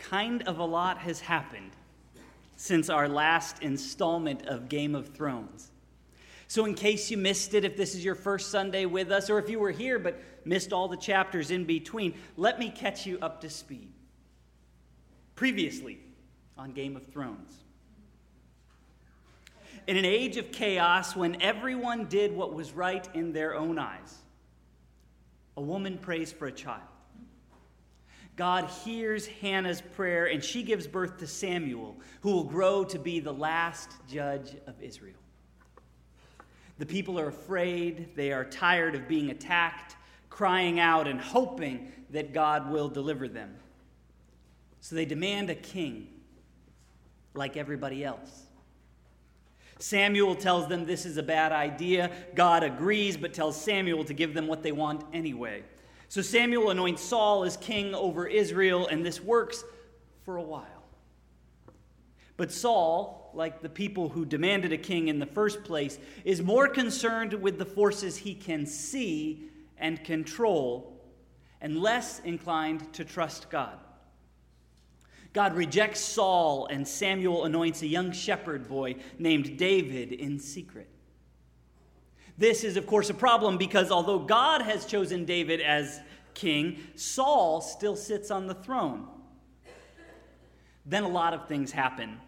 kind of a lot has happened since our last installment of Game of Thrones. So in case you missed it, if this is your first Sunday with us, or if you were here but missed all the chapters in between, let me catch you up to speed. Previously on Game of Thrones. In an age of chaos, when everyone did what was right in their own eyes, a woman prays for a child. God hears Hannah's prayer, and she gives birth to Samuel, who will grow to be the last judge of Israel. The people are afraid. They are tired of being attacked, crying out and hoping that God will deliver them. So they demand a king like everybody else. Samuel tells them this is a bad idea. God agrees, but tells Samuel to give them what they want anyway. So Samuel anoints Saul as king over Israel, and this works for a while. But Saul, like the people who demanded a king in the first place, is more concerned with the forces he can see and control, and less inclined to trust God. God rejects Saul, and Samuel anoints a young shepherd boy named David in secret. This is, of course, a problem because although God has chosen David as king, Saul still sits on the throne. Then a lot of things happen.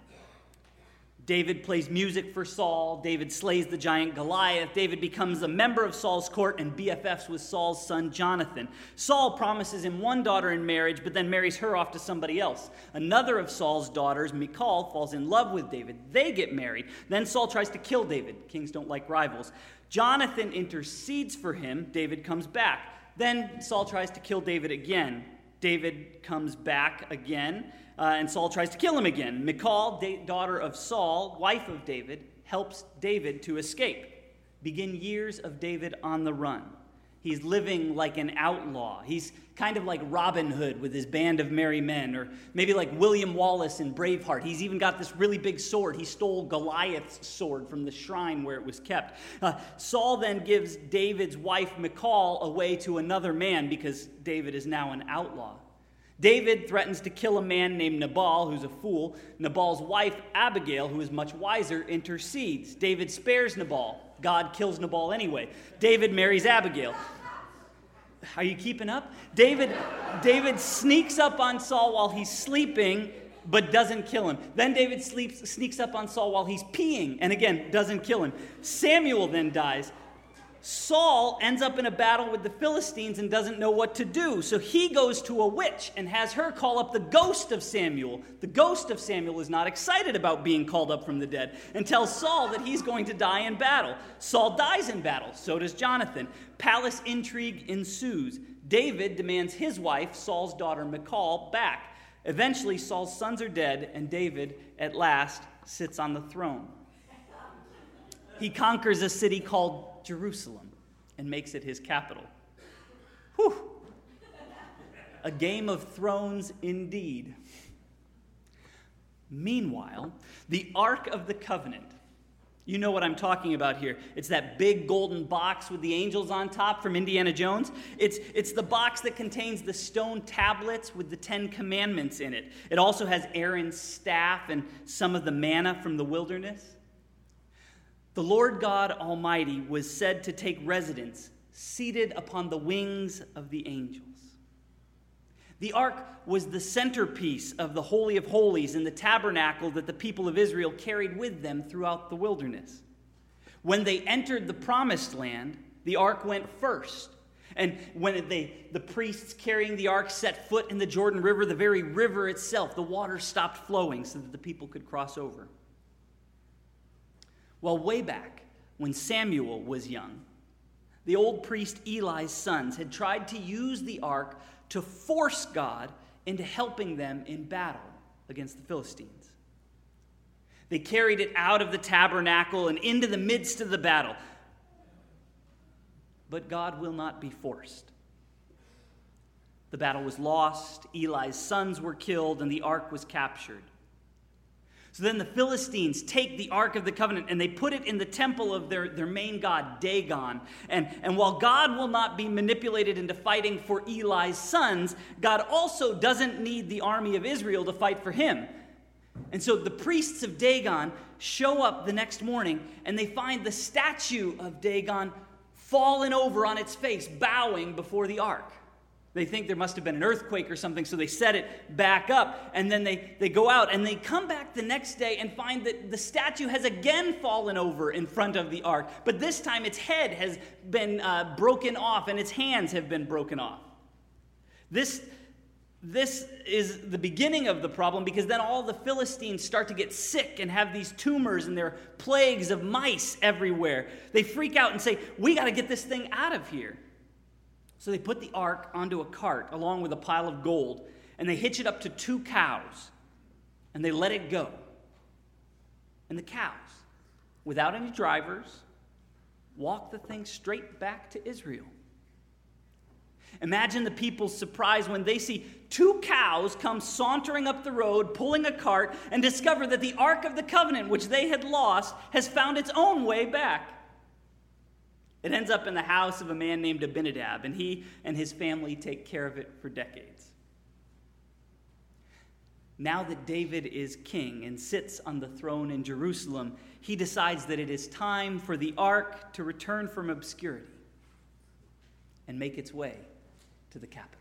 David plays music for Saul. David slays the giant Goliath. David becomes a member of Saul's court and BFFs with Saul's son Jonathan. Saul promises him one daughter in marriage, but then marries her off to somebody else. Another of Saul's daughters, Michal, falls in love with David. They get married. Then Saul tries to kill David. Kings don't like rivals. Jonathan intercedes for him. David comes back. Then Saul tries to kill David again. David comes back again. And Saul tries to kill him again. Michal, daughter of Saul, wife of David, helps David to escape. Begin years of David on the run. He's living like an outlaw. He's kind of like Robin Hood with his band of merry men, or maybe like William Wallace in Braveheart. He's even got this really big sword. He stole Goliath's sword from the shrine where it was kept. Saul then gives David's wife Michal away to another man because David is now an outlaw. David threatens to kill a man named Nabal, who's a fool. Nabal's wife, Abigail, who is much wiser, intercedes. David spares Nabal. God kills Nabal anyway. David marries Abigail. Are you keeping up? David sneaks up on Saul while he's sleeping, but doesn't kill him. Then David sneaks up on Saul while he's peeing, and again, doesn't kill him. Samuel then dies. Saul ends up in a battle with the Philistines and doesn't know what to do. So he goes to a witch and has her call up the ghost of Samuel. The ghost of Samuel is not excited about being called up from the dead and tells Saul that he's going to die in battle. Saul dies in battle. So does Jonathan. Palace intrigue ensues. David demands his wife, Saul's daughter Michal, back. Eventually, Saul's sons are dead, and David, at last, sits on the throne. He conquers a city called Jerusalem and makes it his capital. Whew! A Game of Thrones indeed. Meanwhile, the Ark of the Covenant. You know what I'm talking about here. It's that big golden box with the angels on top from Indiana Jones. It's the box that contains the stone tablets with the 10 Commandments in it. It also has Aaron's staff and some of the manna from the wilderness. The Lord God Almighty was said to take residence, seated upon the wings of the angels. The ark was the centerpiece of the Holy of Holies in the tabernacle that the people of Israel carried with them throughout the wilderness. When they entered the promised land, the ark went first. And when the priests carrying the ark set foot in the Jordan River, the very river itself, the water stopped flowing so that the people could cross over. Well, way back when Samuel was young, the old priest Eli's sons had tried to use the ark to force God into helping them in battle against the Philistines. They carried it out of the tabernacle and into the midst of the battle. But God will not be forced. The battle was lost, Eli's sons were killed, and the ark was captured. So then the Philistines take the Ark of the Covenant and they put it in the temple of their main god, Dagon. And while God will not be manipulated into fighting for Eli's sons, God also doesn't need the army of Israel to fight for him. And so the priests of Dagon show up the next morning and they find the statue of Dagon fallen over on its face, bowing before the ark. They think there must have been an earthquake or something, so they set it back up, and then they go out, and they come back the next day and find that the statue has again fallen over in front of the ark, but this time its head has been broken off, and its hands have been broken off. This is the beginning of the problem, because then all the Philistines start to get sick and have these tumors, and there are plagues of mice everywhere. They freak out and say, "We got to get this thing out of here." So they put the ark onto a cart along with a pile of gold, and they hitch it up to 2 cows, and they let it go. And the cows, without any drivers, walk the thing straight back to Israel. Imagine the people's surprise when they see 2 cows come sauntering up the road, pulling a cart, and discover that the Ark of the Covenant, which they had lost, has found its own way back. It ends up in the house of a man named Abinadab, and he and his family take care of it for decades. Now that David is king and sits on the throne in Jerusalem, he decides that it is time for the ark to return from obscurity and make its way to the capital.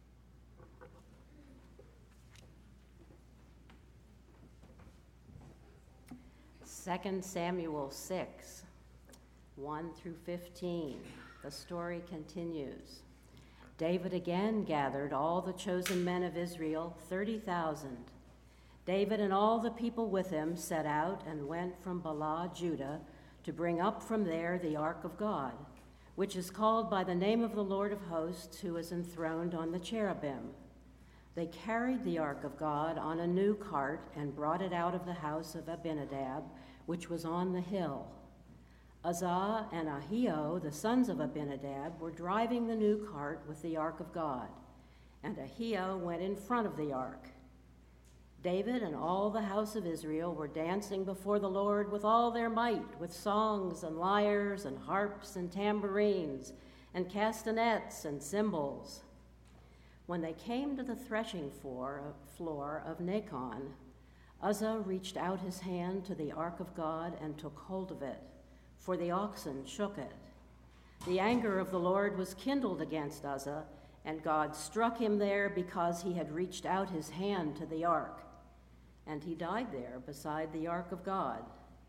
Second Samuel 6. 1 through 15. The story continues. David again gathered all the chosen men of Israel, 30,000. David and all the people with him set out and went from Baalah, Judah, to bring up from there the ark of God, which is called by the name of the Lord of hosts, who is enthroned on the cherubim. They carried the ark of God on a new cart and brought it out of the house of Abinadab, which was on the hill. Uzzah and Ahio, the sons of Abinadab, were driving the new cart with the ark of God, and Ahio went in front of the ark. David and all the house of Israel were dancing before the Lord with all their might, with songs and lyres and harps and tambourines and castanets and cymbals. When they came to the threshing floor of Nacon, Uzzah reached out his hand to the ark of God and took hold of it, for the oxen shook it. The anger of the Lord was kindled against Uzzah, and God struck him there because he had reached out his hand to the ark, and he died there beside the ark of God.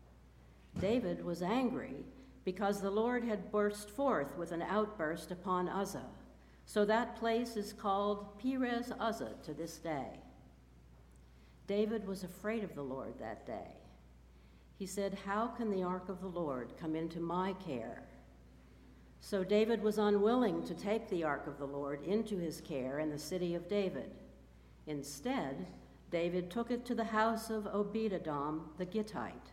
David was angry because the Lord had burst forth with an outburst upon Uzzah. So that place is called Perez Uzzah to this day. David was afraid of the Lord that day. He said, "How can the ark of the Lord come into my care?" So David was unwilling to take the ark of the Lord into his care in the city of David. Instead, David took it to the house of Obed-Edom the Gittite.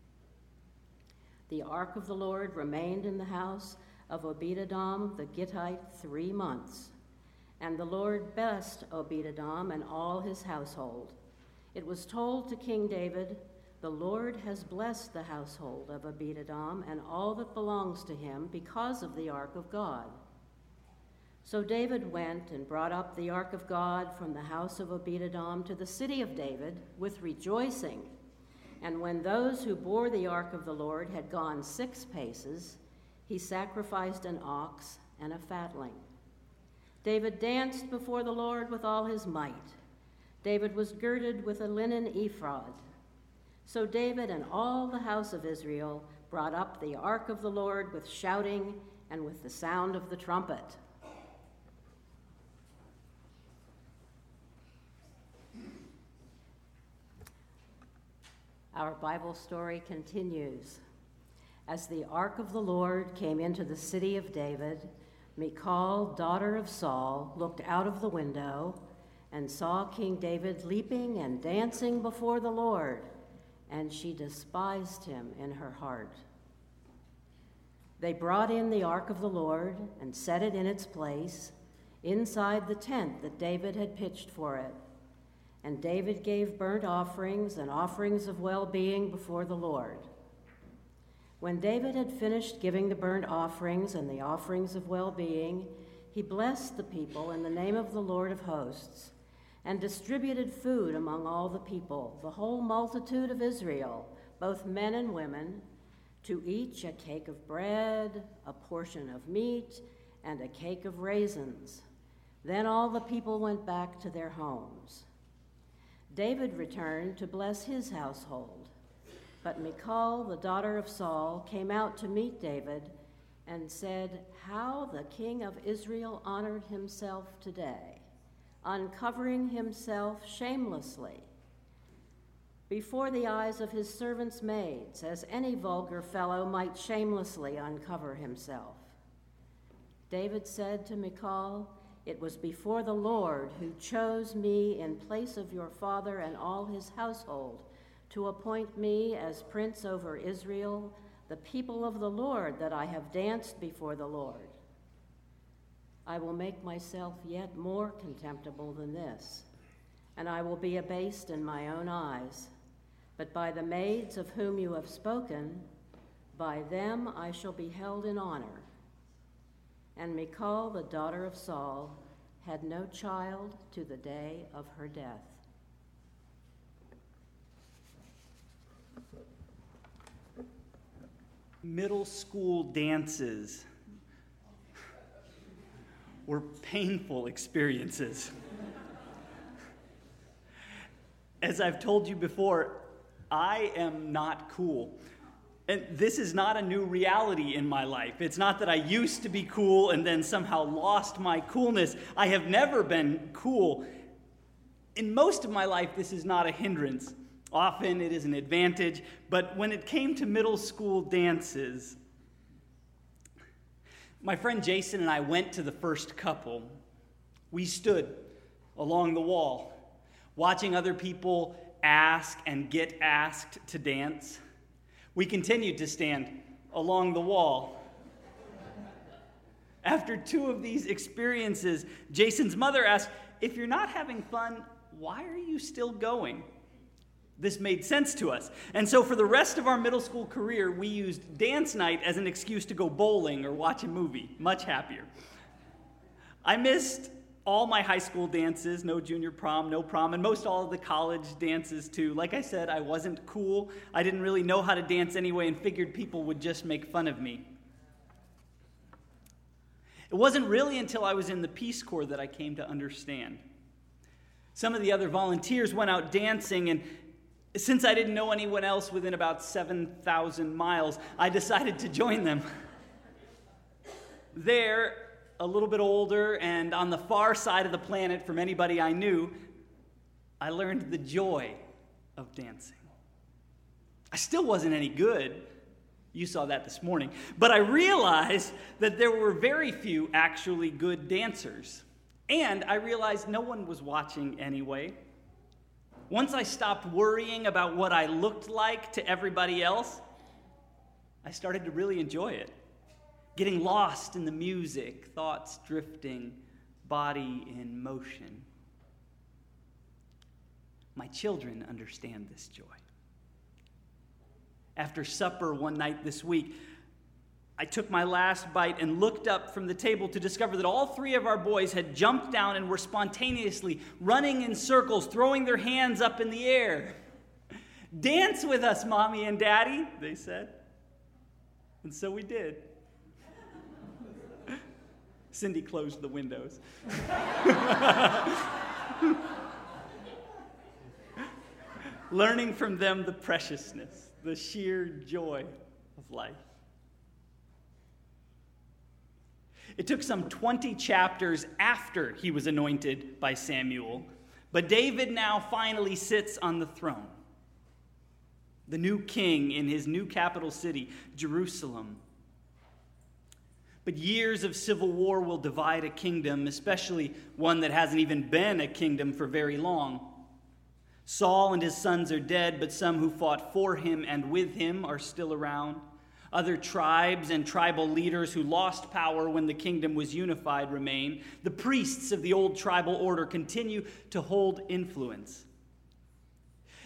The ark of the Lord remained in the house of Obed-Edom the Gittite 3 months, and the Lord blessed Obed-Edom and all his household. It was told to King David, "The Lord has blessed the household of Obed-Edom and all that belongs to him because of the ark of God." So David went and brought up the ark of God from the house of Obed-Edom to the city of David with rejoicing. And when those who bore the ark of the Lord had gone 6 paces, he sacrificed an ox and a fatling. David danced before the Lord with all his might. David was girded with a linen ephod. So David and all the house of Israel brought up the ark of the Lord with shouting and with the sound of the trumpet. Our Bible story continues. As the ark of the Lord came into the city of David, Michal, daughter of Saul, looked out of the window and saw King David leaping and dancing before the Lord, and she despised him in her heart. They brought in the ark of the Lord and set it in its place inside the tent that David had pitched for it. And David gave burnt offerings and offerings of well-being before the Lord. When David had finished giving the burnt offerings and the offerings of well-being, he blessed the people in the name of the Lord of hosts, and distributed food among all the people, the whole multitude of Israel, both men and women, to each a cake of bread, a portion of meat, and a cake of raisins. Then all the people went back to their homes. David returned to bless his household. But Michal, the daughter of Saul, came out to meet David and said, "How the king of Israel honored himself today, uncovering himself shamelessly before the eyes of his servants' maids, as any vulgar fellow might shamelessly uncover himself." David said to Michal, "It was before the Lord who chose me in place of your father and all his household to appoint me as prince over Israel, the people of the Lord, that I have danced before the Lord. I will make myself yet more contemptible than this, and I will be abased in my own eyes. But by the maids of whom you have spoken, by them I shall be held in honor." And Michal, the daughter of Saul, had no child to the day of her death. Middle school dances were painful experiences. As I've told you before, I am not cool. And this is not a new reality in my life. It's not that I used to be cool and then somehow lost my coolness. I have never been cool. In most of my life, this is not a hindrance. Often it is an advantage. But when it came to middle school dances, my friend Jason and I went to the first couple. We stood along the wall, watching other people ask and get asked to dance. We continued to stand along the wall. After 2 of these experiences, Jason's mother asked, "If you're not having fun, why are you still going?" This made sense to us. And so for the rest of our middle school career, we used dance night as an excuse to go bowling or watch a movie. Much happier. I missed all my high school dances, no junior prom, no prom, and most all of the college dances too. Like I said, I wasn't cool. I didn't really know how to dance anyway and figured people would just make fun of me. It wasn't really until I was in the Peace Corps that I came to understand. Some of the other volunteers went out dancing, and since I didn't know anyone else within about 7,000 miles, I decided to join them. There, a little bit older and on the far side of the planet from anybody I knew, I learned the joy of dancing. I still wasn't any good. You saw that this morning. But I realized that there were very few actually good dancers. And I realized no one was watching anyway. Once I stopped worrying about what I looked like to everybody else, I started to really enjoy it. Getting lost in the music, thoughts drifting, body in motion. My children understand this joy. After supper one night this week, I took my last bite and looked up from the table to discover that all 3 of our boys had jumped down and were spontaneously running in circles, throwing their hands up in the air. "Dance with us, Mommy and Daddy," they said. And so we did. Cindy closed the windows. Learning from them the preciousness, the sheer joy of life. It took some 20 chapters after he was anointed by Samuel, but David now finally sits on the throne, the new king in his new capital city, Jerusalem. But years of civil war will divide a kingdom, especially one that hasn't even been a kingdom for very long. Saul and his sons are dead, but some who fought for him and with him are still around. Other tribes and tribal leaders who lost power when the kingdom was unified remain. The priests of the old tribal order continue to hold influence.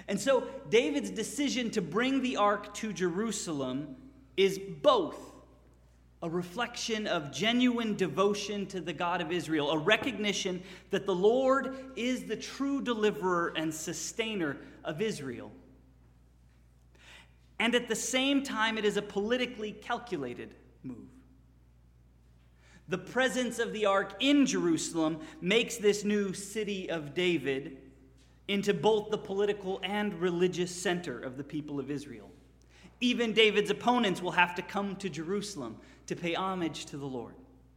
And so David's decision to bring the ark to Jerusalem is both a reflection of genuine devotion to the God of Israel, a recognition that the Lord is the true deliverer and sustainer of Israel. And at the same time, it is a politically calculated move. The presence of the ark in Jerusalem makes this new city of David into both the political and religious center of the people of Israel. Even David's opponents will have to come to Jerusalem to pay homage to the Lord.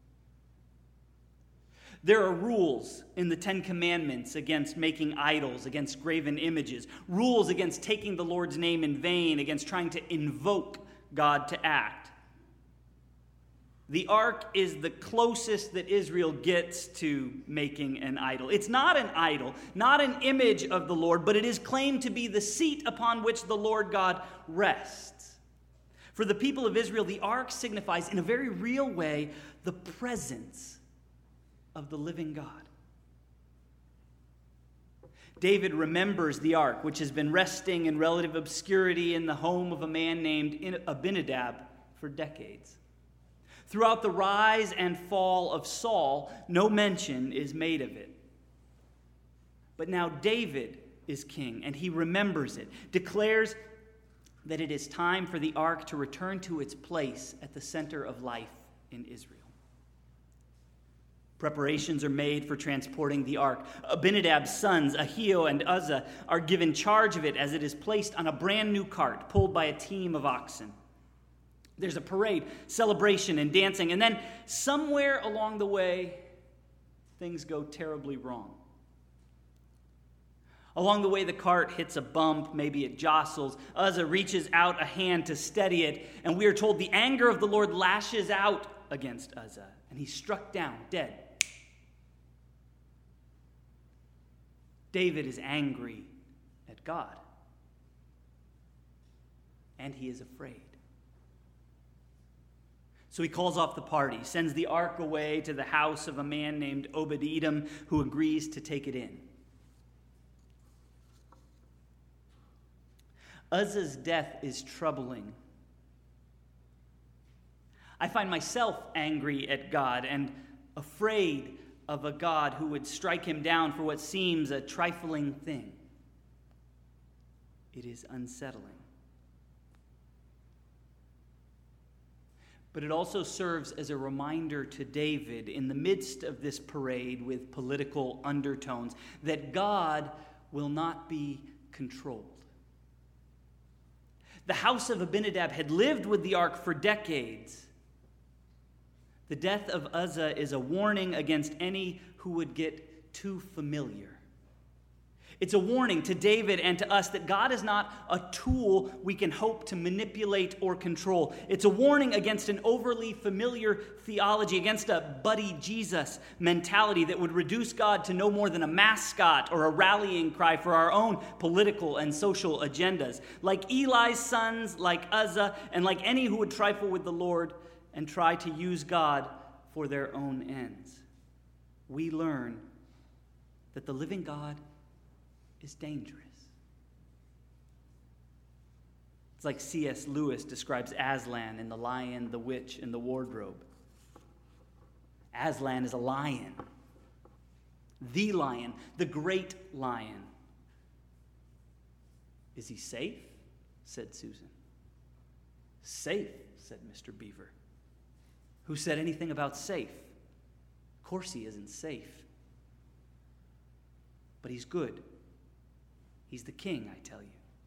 There are rules in the Ten Commandments against making idols, against graven images, rules against taking the Lord's name in vain, against trying to invoke God to act. The ark is the closest that Israel gets to making an idol. It's not an idol, not an image of the Lord, but it is claimed to be the seat upon which the Lord God rests. For the people of Israel, the ark signifies, in a very real way, the presence of the living God. David remembers the ark, which has been resting in relative obscurity in the home of a man named Abinadab for decades. Throughout the rise and fall of Saul, no mention is made of it. But now David is king, and he remembers it, declares that it is time for the ark to return to its place at the center of life in Israel. Preparations are made for transporting the ark. Abinadab's sons, Ahio and Uzzah, are given charge of it as it is placed on a brand new cart pulled by a team of oxen. There's a parade, celebration, and dancing, and then somewhere along the way, things go terribly wrong. Along the way, the cart hits a bump, maybe it jostles. Uzzah reaches out a hand to steady it, and we are told the anger of the Lord lashes out against Uzzah, and he's struck down, dead. David is angry at God, and he is afraid. So he calls off the party, sends the ark away to the house of a man named Obed-Edom, who agrees to take it in. Uzzah's death is troubling. I find myself angry at God and afraid of a God who would strike him down for what seems a trifling thing. It is unsettling. But it also serves as a reminder to David in the midst of this parade with political undertones that God will not be controlled. The house of Abinadab had lived with the ark for decades. The death of Uzzah is a warning against any who would get too familiar. It's a warning to David and to us that God is not a tool we can hope to manipulate or control. It's a warning against an overly familiar theology, against a buddy Jesus mentality that would reduce God to no more than a mascot or a rallying cry for our own political and social agendas. Like Eli's sons, like Uzzah, and like any who would trifle with the Lord and try to use God for their own ends. We learn that the living God is dangerous. It's like C.S. Lewis describes Aslan in The Lion, the Witch, and the Wardrobe. Aslan is a lion. The lion, the great lion. Is he safe? Said Susan. Safe, said Mr. Beaver. Who said anything about safe? Of course he isn't safe. But he's good. He's the king, I tell you.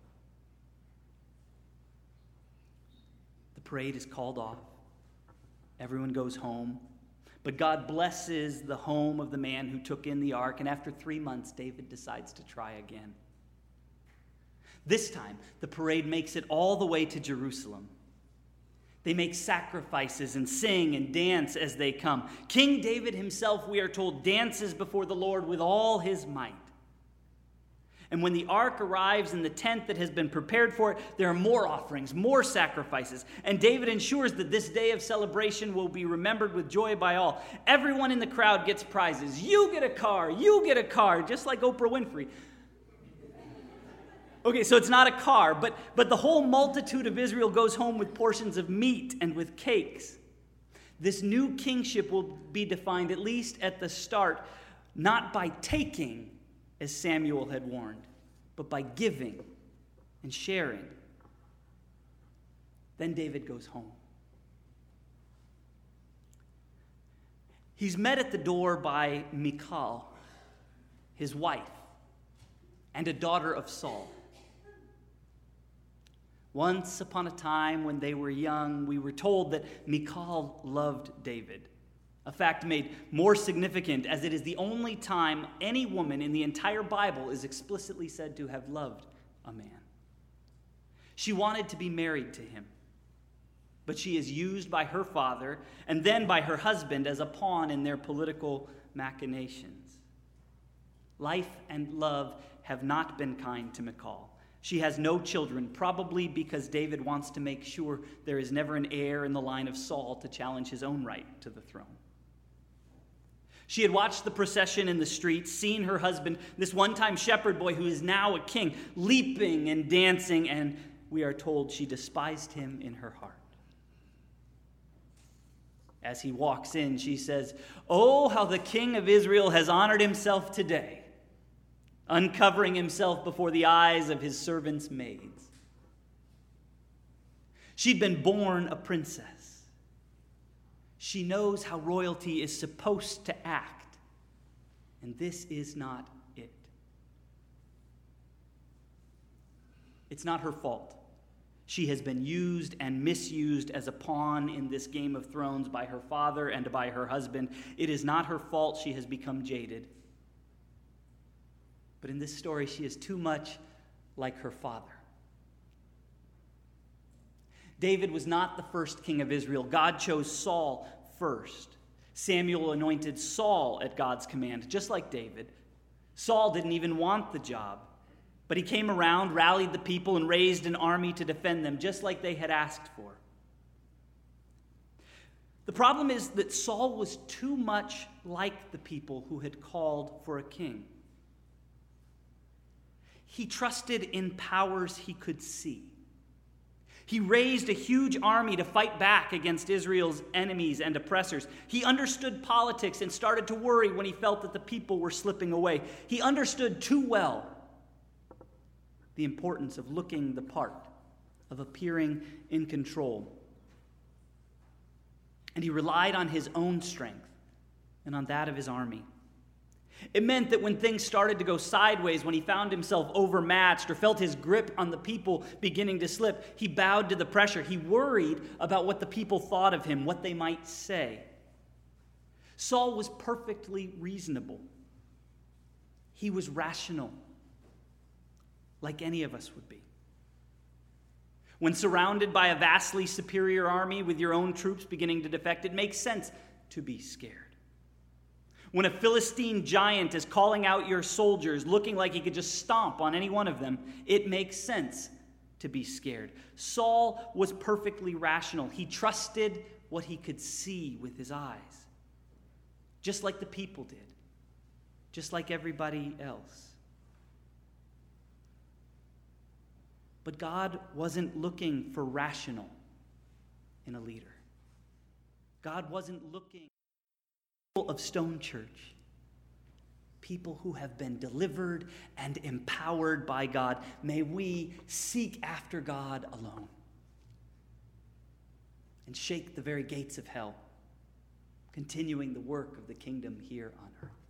The parade is called off. Everyone goes home. But God blesses the home of the man who took in the ark, and after 3 months, David decides to try again. This time, the parade makes it all the way to Jerusalem. They make sacrifices and sing and dance as they come. King David himself, we are told, dances before the Lord with all his might. And when the ark arrives in the tent that has been prepared for it, there are more offerings, more sacrifices. And David ensures that this day of celebration will be remembered with joy by all. Everyone in the crowd gets prizes. You get a car, just like Oprah Winfrey. Okay, so it's not a car, but the whole multitude of Israel goes home with portions of meat and with cakes. This new kingship will be defined, at least at the start, not by taking, as Samuel had warned, but by giving and sharing. Then David goes home. He's met at the door by Michal, his wife, and a daughter of Saul. Once upon a time, when they were young, we were told that Michal loved David, a fact made more significant as it is the only time any woman in the entire Bible is explicitly said to have loved a man. She wanted to be married to him, but she is used by her father and then by her husband as a pawn in their political machinations. Life and love have not been kind to Michal. She has no children, probably because David wants to make sure there is never an heir in the line of Saul to challenge his own right to the throne. She had watched the procession in the streets, seen her husband, this one-time shepherd boy who is now a king, leaping and dancing, and we are told she despised him in her heart. As he walks in, she says, "Oh, how the king of Israel has honored himself today, uncovering himself before the eyes of his servants' maids." She'd been born a princess. She knows how royalty is supposed to act, and this is not it. It's not her fault. She has been used and misused as a pawn in this Game of Thrones by her father and by her husband. It is not her fault she has become jaded. But in this story, she is too much like her father. David was not the first king of Israel. God chose Saul first. Samuel anointed Saul at God's command, just like David. Saul didn't even want the job, but he came around, rallied the people, and raised an army to defend them, just like they had asked for. The problem is that Saul was too much like the people who had called for a king. He trusted in powers he could see. He raised a huge army to fight back against Israel's enemies and oppressors. He understood politics and started to worry when he felt that the people were slipping away. He understood too well the importance of looking the part, of appearing in control. And he relied on his own strength and on that of his army. It meant that when things started to go sideways, when he found himself overmatched or felt his grip on the people beginning to slip, he bowed to the pressure. He worried about what the people thought of him, what they might say. Saul was perfectly reasonable. He was rational, like any of us would be. When surrounded by a vastly superior army with your own troops beginning to defect, it makes sense to be scared. When a Philistine giant is calling out your soldiers, looking like he could just stomp on any one of them, it makes sense to be scared. Saul was perfectly rational. He trusted what he could see with his eyes, just like the people did, just like everybody else. But God wasn't looking for rational in a leader. God wasn't looking of Stone Church, people who have been delivered and empowered by God. May we seek after God alone and shake the very gates of hell, continuing the work of the kingdom here on earth.